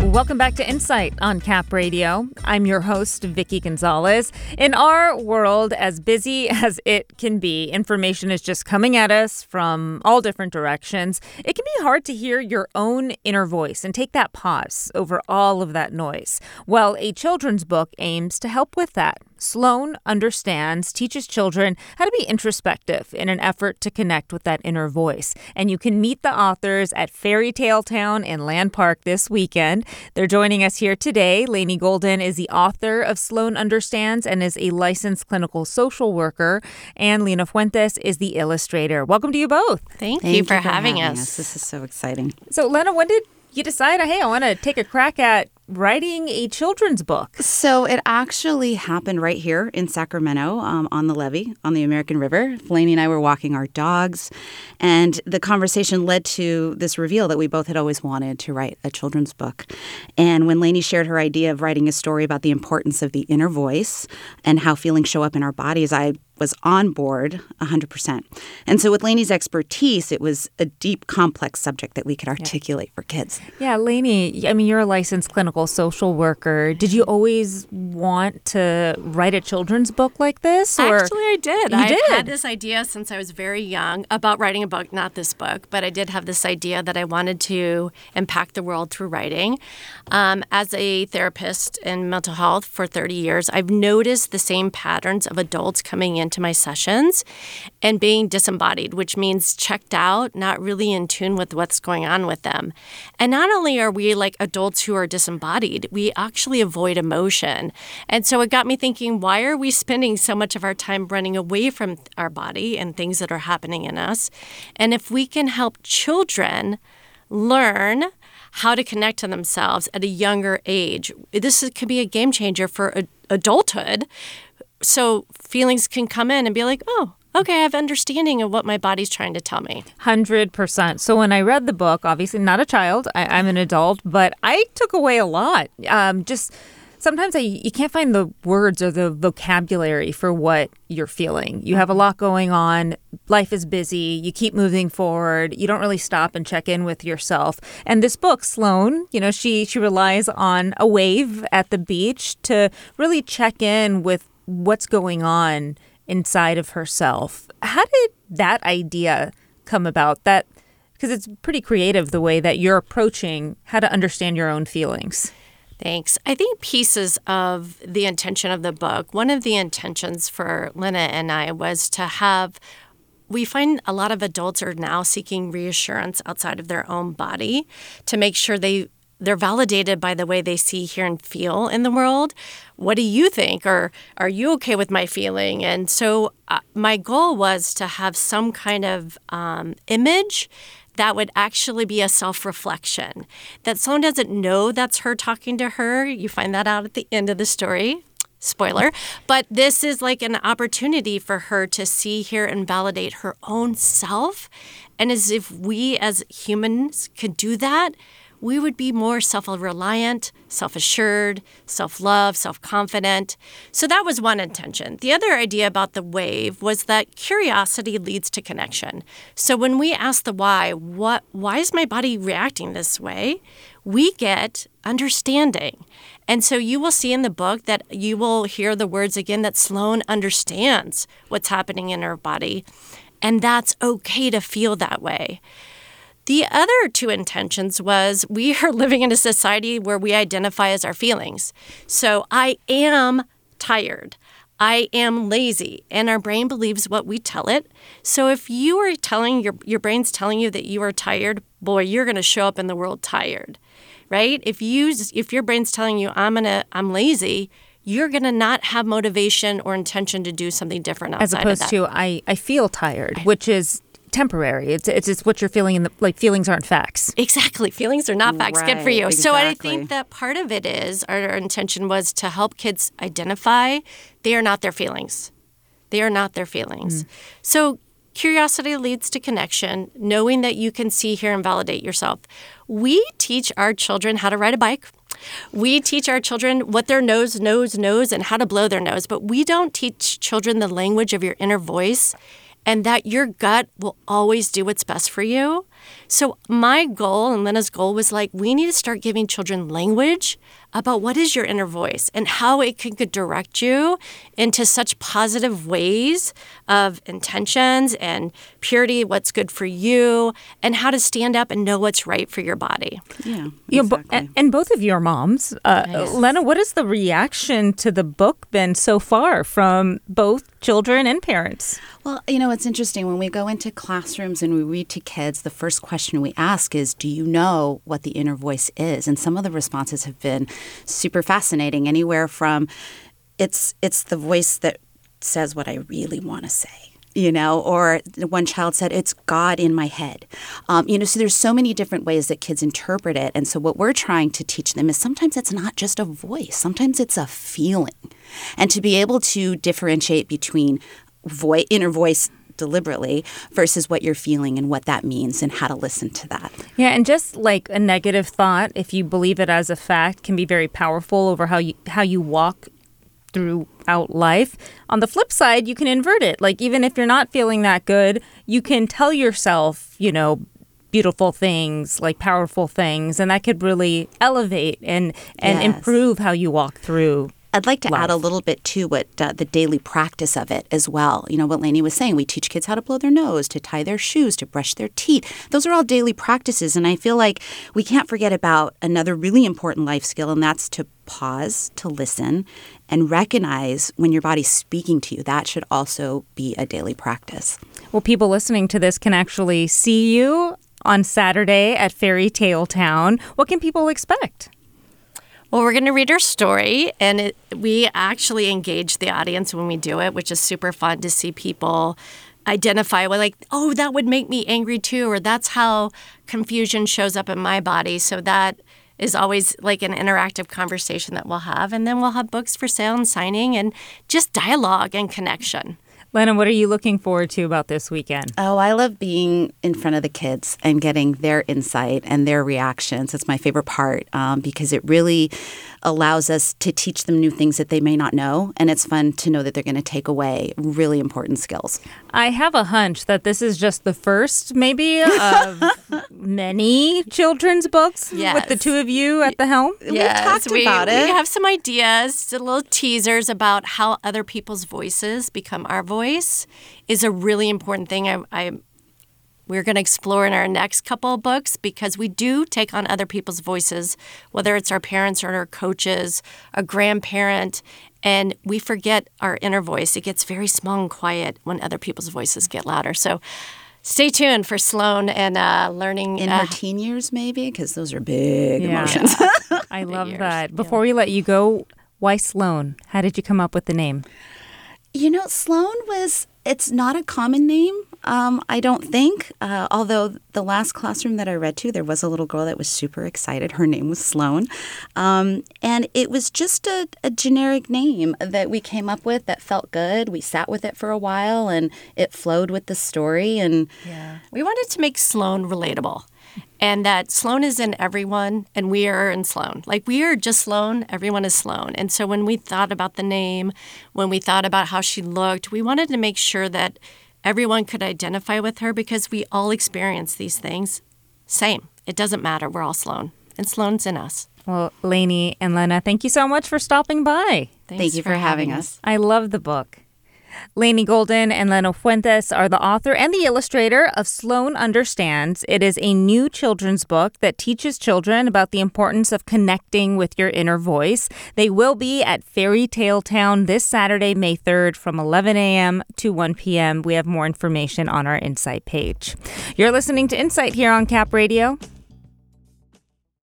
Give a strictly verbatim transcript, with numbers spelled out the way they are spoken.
Welcome back to Insight on Cap Radio. I'm your host, Vicky Gonzalez. In our world, as busy as it can be, information is just coming at us from all different directions. It can be hard to hear your own inner voice and take that pause over all of that noise. Well, a children's book aims to help with that. Sloan Understands teaches children how to be introspective in an effort to connect with that inner voice. And you can meet the authors at Fairy Tale Town in Land Park this weekend. They're joining us here today. Lainey Golden is the author of Sloan Understands and is a licensed clinical social worker. And Lena Fuentes is the illustrator. Welcome to you both. Thank, Thank you for, you for having, having us. us. This is so exciting. So, Lena, when did you decide, hey, I want to take a crack at writing a children's book? So it actually happened right here in Sacramento um, on the levee on the American River. Lainey and I were walking our dogs, and the conversation led to this reveal that we both had always wanted to write a children's book. And when Lainey shared her idea of writing a story about the importance of the inner voice and how feelings show up in our bodies, I was on board one hundred percent. And so with Lainey's expertise, it was a deep, complex subject that we could articulate yeah. for kids. Yeah, Lainey, I mean, you're a licensed clinical social worker. Did you always want to write a children's book like this? Or? Actually, I did. You I've did? had this idea since I was very young about writing a book, not this book, but I did have this idea that I wanted to impact the world through writing. Um, as a therapist in mental health for thirty years, I've noticed the same patterns of adults coming into my sessions and being disembodied, which means checked out, not really in tune with what's going on with them. And not only are we like adults who are disembodied, we actually avoid emotion. And so it got me thinking, why are we spending so much of our time running away from our body and things that are happening in us? And if we can help children learn how to connect to themselves at a younger age, this could be a game changer for adulthood. So feelings can come in and be like, oh, okay, I have understanding of what my body's trying to tell me. one hundred percent. So when I read the book, obviously not a child, I, I'm an adult, but I took away a lot. Um, just sometimes I, you can't find the words or the vocabulary for what you're feeling. You have a lot going on. Life is busy. You keep moving forward. You don't really stop and check in with yourself. And this book, Sloan, you know, she she relies on a wave at the beach to really check in with what's going on inside of herself. How did that idea come about? That because it's pretty creative the way that you're approaching how to understand your own feelings. Thanks. I think pieces of the intention of the book, one of the intentions for Lena and I was to have, we find a lot of adults are now seeking reassurance outside of their own body to make sure they they're validated by the way they see, hear, and feel in the world. What do you think? Or are you okay with my feeling? And so uh, my goal was to have some kind of um, image that would actually be a self-reflection, that someone doesn't know that's her talking to her. You find that out at the end of the story. Spoiler. But this is like an opportunity for her to see, hear, and validate her own self. And as if we as humans could do that, we would be more self-reliant, self-assured, self-love, self-confident. So that was one intention. The other idea about the wave was that curiosity leads to connection. So when we ask the why, what, why is my body reacting this way? We get understanding. And so you will see in the book that you will hear the words again that Sloan understands what's happening in her body. And that's okay to feel that way. The other two intentions was we are living in a society where we identify as our feelings. So I am tired. I am lazy. And our brain believes what we tell it. So if you are telling, your your brain's telling you that you are tired, boy, you're going to show up in the world tired, right? If you if your brain's telling you I'm gonna I'm lazy, you're going to not have motivation or intention to do something different outside of that. As opposed to I, I feel tired, which is temporary. It's it's it's what you're feeling in the, like feelings aren't facts. Exactly. Feelings are not facts. Right, Good for you. exactly. So I think that part of it is our, our intention was to help kids identify they are not their feelings. They are not their feelings. Mm. So curiosity leads to connection, knowing that you can see, hear, and validate yourself. We teach our children how to ride a bike. We teach our children what their nose knows knows and how to blow their nose, but we don't teach children the language of your inner voice and that your gut will always do what's best for you. So my goal and Lena's goal was like, we need to start giving children language about what is your inner voice and how it can direct you into such positive ways of intentions and purity, what's good for you, and how to stand up and know what's right for your body. Yeah, You know, exactly. bo- and, and both of you are moms. Uh, Nice. Lena, what has the reaction to the book been so far from both children and parents? Well, you know, it's interesting. When we go into classrooms and we read to kids, the first question we ask is, do you know what the inner voice is? And some of the responses have been super fascinating, anywhere from it's it's the voice that says what I really want to say, you know, or one child said, it's God in my head. Um, you know, so there's so many different ways that kids interpret it. And so what we're trying to teach them is sometimes it's not just a voice. Sometimes it's a feeling. And to be able to differentiate between Voice, inner voice deliberately versus what you're feeling and what that means and how to listen to that. Yeah, and just like a negative thought, if you believe it as a fact, can be very powerful over how you how you walk throughout life. On the flip side, you can invert it. Like even if you're not feeling that good, you can tell yourself, you know, beautiful things, like powerful things, and that could really elevate and and Yes. improve how you walk through. I'd like to life. add a little bit to what uh, the daily practice of it as well. You know, what Lainey was saying, we teach kids how to blow their nose, to tie their shoes, to brush their teeth. Those are all daily practices. And I feel like we can't forget about another really important life skill, and that's to pause, to listen, and recognize when your body's speaking to you. That should also be a daily practice. Well, people listening to this can actually see you on Saturday at Fairy Tale Town. What can people expect? Well, we're going to read our story, and it, we actually engage the audience when we do it, which is super fun to see people identify with, like, oh, that would make me angry too, or that's how confusion shows up in my body. So that is always like an interactive conversation that we'll have. And then we'll have books for sale and signing and just dialogue and connection. Lena, what are you looking forward to about this weekend? Oh, I love being in front of the kids and getting their insight and their reactions. It's my favorite part um, because it really allows us to teach them new things that they may not know. And it's fun to know that they're going to take away really important skills. I have a hunch that this is just the first, maybe, of many children's books Yes. with the two of you at the helm. Yes, talked we, about it. We have some ideas, little teasers about how other people's voices become our voice is a really important thing. I, I we're going to explore in our next couple of books because we do take on other people's voices, whether it's our parents or our coaches, a grandparent, and we forget our inner voice. It gets very small and quiet when other people's voices get louder. So stay tuned for Sloan and uh, learning. In uh, her teen years, maybe, because those are big Yeah. emotions. I love years, that. Before we let you go, why Sloan? How did you come up with the name? You know, Sloan was, it's not a common name, um, I don't think. Uh, although the last classroom that I read to, there was a little girl that was super excited. Her name was Sloan. Um, and it was just a, a generic name that we came up with that felt good. We sat with it for a while and it flowed with the story. And Yeah. We wanted to make Sloan relatable. And that Sloan is in everyone, and we are in Sloan. Like, we are just Sloan, everyone is Sloan. And so when we thought about the name, when we thought about how she looked, we wanted to make sure that everyone could identify with her because we all experience these things. Same. It doesn't matter. We're all Sloan. And Sloan's in us. Well, Lainey and Lena, thank you so much for stopping by. Thanks thank you for having us. I love the book. Lainey Golden and Lena Fuentes are the author and the illustrator of Sloan Understands. It is a new children's book that teaches children about the importance of connecting with your inner voice. They will be at Fairy Tale Town this Saturday, May third from eleven a.m. to one p.m. We have more information on our Insight page. You're listening to Insight here on Cap Radio.